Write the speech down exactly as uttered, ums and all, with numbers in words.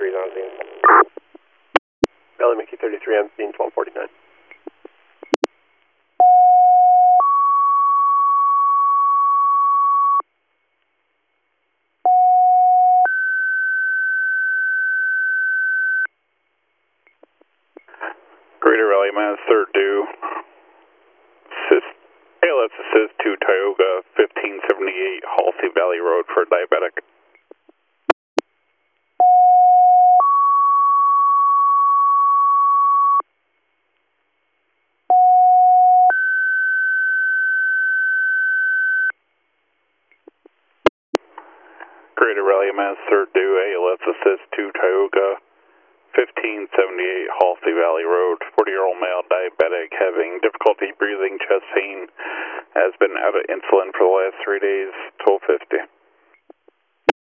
thirty-three is on scene. Valley Mickey thirty-three on scene, twelve forty-nine. Greater Rally minus third due. Assist, A L S assist to Tioga fifteen seventy-eight Halsey Valley Road for diabetic. Greater Rally minus third due. A L S assist to Tioga fifteen seventy-eight Halsey Valley Road, forty year old male diabetic having difficulty breathing, chest pain, has been out of insulin for the last three days, twelve fifty.